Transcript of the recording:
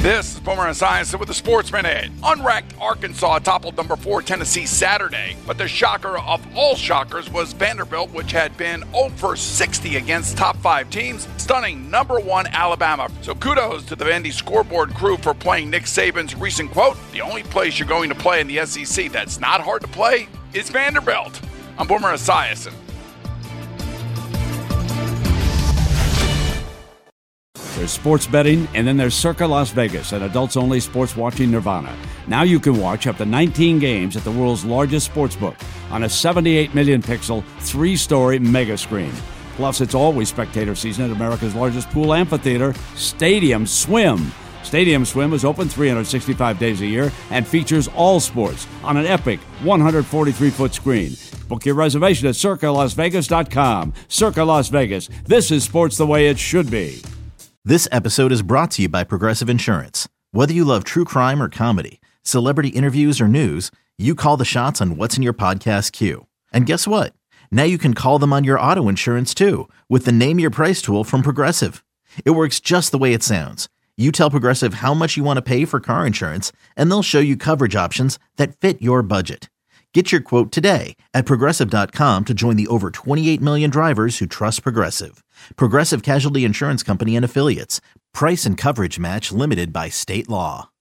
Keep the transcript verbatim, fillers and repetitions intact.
This is Boomer Esiason with the Sports Minute. Unranked Arkansas toppled number four Tennessee Saturday, but the shocker of all shockers was Vanderbilt, which had been oh for sixty against top five teams, stunning number one Alabama. So kudos to the Vandy scoreboard crew for playing Nick Saban's recent quote, "The only place you're going to play in the S E C that's not hard to play is Vanderbilt." I'm Boomer Esiason. There's sports betting, and then there's Circa Las Vegas, an adults-only sports-watching nirvana. Now you can watch up to nineteen games at the world's largest sportsbook on a seventy-eight million pixel, three-story mega screen. Plus, it's always spectator season at America's largest pool amphitheater, Stadium Swim. Stadium Swim is open three hundred sixty-five days a year and features all sports on an epic one hundred forty-three foot screen. Book your reservation at circa las vegas dot com. Circa Las Vegas. This is sports the way it should be. This episode is brought to you by Progressive Insurance. Whether you love true crime or comedy, celebrity interviews or news, you call the shots on what's in your podcast queue. And guess what? Now you can call them on your auto insurance too with the Name Your Price tool from Progressive. It works just the way it sounds. You tell Progressive how much you want to pay for car insurance, and they'll show you coverage options that fit your budget. Get your quote today at progressive dot com to join the over twenty-eight million drivers who trust Progressive. Progressive Casualty Insurance Company and Affiliates. Price and coverage match limited by state law.